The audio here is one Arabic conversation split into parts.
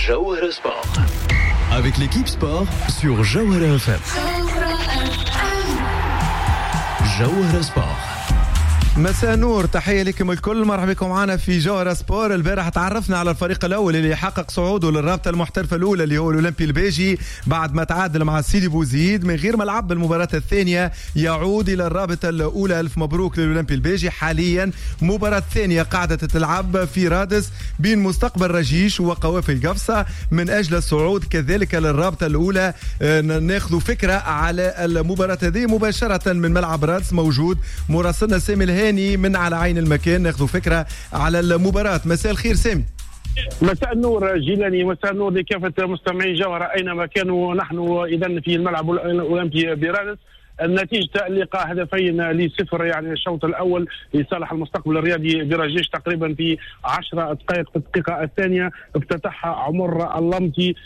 Jawhara Sport. Avec l'équipe sport sur Jawhara FM. Jawhara Sport. مساء نور، تحية لكم الكل، مرحبا بكم معنا في جوهرة سبور. البارح تعرفنا على الفريق الأول اللي حقق صعوده للرابطة المحترفة الأولى اللي هو الأولمبي البيجي بعد ما تعادل مع سيدي بوزيد من غير ما لعب المباراة الثانية. يعود إلى الرابطة الأولى. ألف مبروك للأولمبي البيجي. حاليا مباراة ثانية قاعدة تتلعب في رادس بين مستقبل رجيش وقوافل قفصة من أجل الصعود كذلك للرابطة الأولى. ناخذ فكرة على المباراة هذه مباشرة من ملعب رادس. موجود مراسلنا سامي الهاني من على عين المكان، ناخذ فكرة على المباراة. مساء الخير سامي. مساء النور جيلاني، مساء النور لكافة مستمعي جوهرة أينما كانوا. نحن إذن في الملعب الأولمبي برادس. النتيجة اللقاء 2-0 يعني الشوط الأول لصالح المستقبل الرياضي برجيش تقريبا في 10 دقائق. في الدقيقة الثانية افتتح عمر اللمتي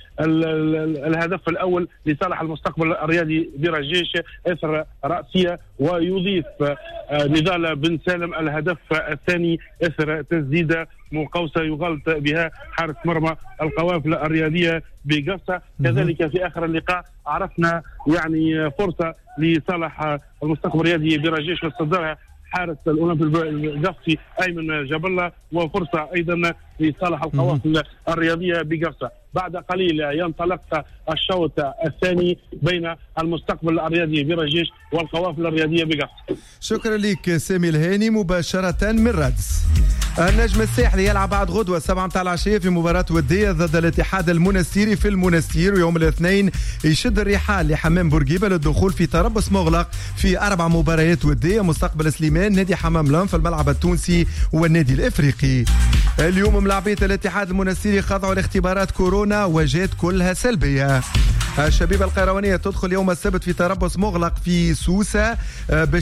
الهدف الأول لصالح المستقبل الرياضي برجيش إثر رأسية، ويضيف نضال بن سالم الهدف الثاني إثر تسديدة مقوسة يغلط بها حارس مرمى القوافل الرياضية بقفصة. كذلك في آخر اللقاء عرفنا يعني فرصة لصالح المستقبل الرياضي برجيش واستدارها حارس الأولمبي القفصي أيمن جاب الله، وفرصة أيضا لصالح القوافل الرياضية بقفصة. بعد قليل ينطلق الشوط الثاني بين المستقبل الرياضي برجيش والقوافل الرياضية بقفصة. شكرا لك سامي الهاني مباشرة من رادس. النجم الساحلي يلعب بعد غدوة 7 متاع العشية في مباراة ودية ضد الاتحاد المنستيري في المنستير، ويوم الاثنين يشد الرحال لحمام بورقيبة للدخول في تربص مغلق في 4 مباريات ودية. مستقبل سليمان، نادي حمام لام في الملعب التونسي والنادي الافريقي. اليوم ملاعبية الاتحاد المنستيري خضعوا لاختبارات كورونا وجات كلها سلبية. الشبيبة القيروانية تدخل يوم السبت في تربص مغلق في سوسة باش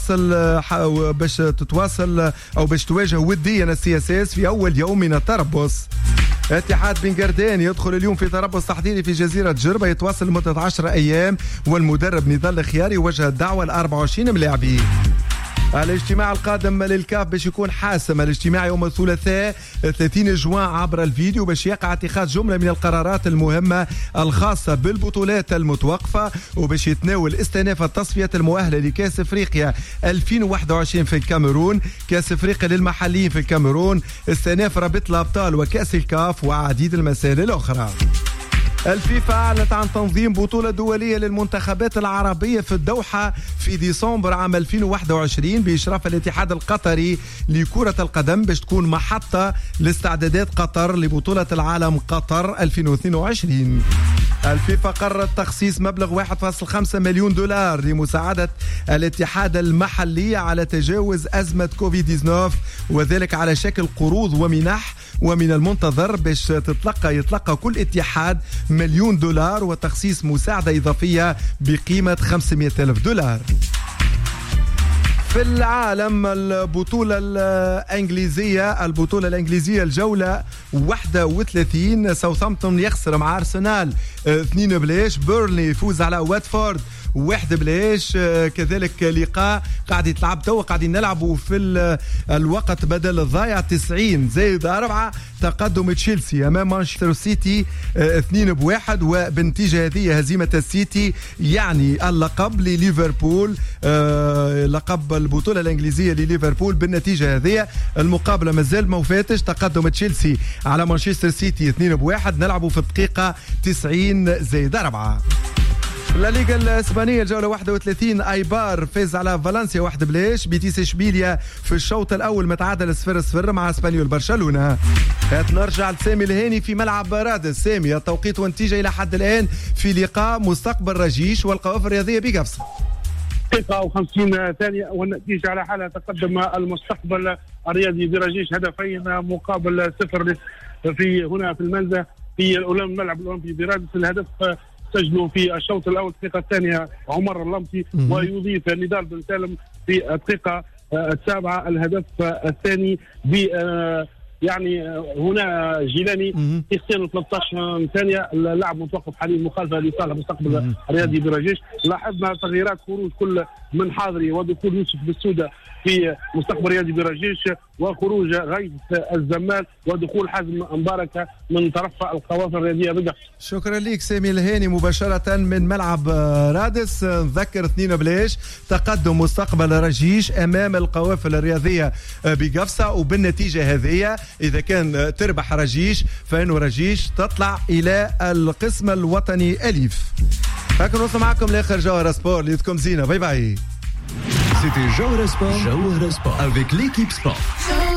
تتواصل او باش تواجه وديا السي اس اس في اول يوم من التربص. اتحاد بن قردان يدخل اليوم في تربص تحضيري في جزيرة جربة يتواصل لمدة 10 ايام، والمدرب نضال الخياري وجه الدعوة ل 24 ملاعبي. الاجتماع القادم للكاف باش يكون حاسم. الاجتماع يوم الثلاثاء 30 جوان عبر الفيديو باش يقع اتخاذ جملة من القرارات المهمة الخاصة بالبطولات المتوقفة، وباش يتناول استئناف التصفيات المؤهلة لكأس افريقيا 2021 في الكاميرون، كأس افريقيا للمحليين في الكاميرون، استئناف رابطة الابطال وكأس الكاف وعديد المسائل الاخرى. الفيفا أعلنت عن تنظيم بطولة دولية للمنتخبات العربية في الدوحة في ديسمبر عام 2021 بإشراف الاتحاد القطري لكرة القدم باش تكون محطة لاستعدادات قطر لبطولة العالم قطر 2022. الفيفا قررت تخصيص مبلغ 1.5 مليون دولار لمساعدة الاتحاد المحلي على تجاوز أزمة كوفيد-19، وذلك على شكل قروض ومنح. ومن المنتظر باش يتلقى كل اتحاد $1,000,000 وتخصيص مساعدة إضافية بقيمة $500,000. في العالم البطولة الإنجليزية الجولة 31 ساوثامبتون يخسر مع أرسنال 2-0. بيرنلي يفوز على واتفورد 1-0. كذلك لقاء قاعد يتلعب توا، قاعدين نلعبوا في الوقت بدل الضايع 90+4 تقدم تشيلسي امام مانشستر سيتي 2-1، وبالنتيجه هذه هزيمه السيتي يعني اللقب لليفربول، لقب البطوله الانجليزيه لليفربول. بالنتيجه هذه المقابله مازال ما فاتش، تقدم تشيلسي على مانشستر سيتي 2-1. نلعبوا في الدقيقه 90+4. لا ليغا الاسبانيه الجوله 31 ايبار فاز على فالنسيا 1-0. بيتيس اشبيليا في الشوط الاول متعادل 0-0 مع اسبانيول برشلونه. نرجع لسامي الهاني في ملعب رادس. سامي، التوقيت والنتيجه الى حد الان في لقاء مستقبل رجيش والقوافل الرياضيه بقفصة. دقيقة و50 ثانية والنتيجة على حالة تقدم المستقبل الرياضي برجيش 2 مقابل 0 في هنا في المنزه في الملعب الأولمبي برادس. الهدف سجلوا في الشوط الأول الدقيقة الثانية عمر اللمتي، ويضيف نضال بن سالم في الدقيقة 7 الهدف الثاني. يعني هنا جيلاني في 13 ثانية اللاعب متوقف حاليا مخالفة لصالح مستقبل الرياضي برجيش. لاحظنا تغييرات، خروج كل من حاضري ودخول يوسف بالسودة في مستقبل رياضي برجيش وخروج غيث الزمال ودخول حازم مباركه من طرف القوافل الرياضيه بقفص. شكرا لك سامي الهاني مباشره من ملعب رادس. نذكر 2 بلاش تقدم مستقبل رجيش امام القوافل الرياضيه بقفصه، وبالنتيجه هذه اذا كان تربح رجيش فانه رجيش تطلع الى القسم الوطني الف. هكا نوصل معكم لاخر جوهره سبور. ليتكم زينه. باي باي. C'était Jawara Sport avec l'équipe sport.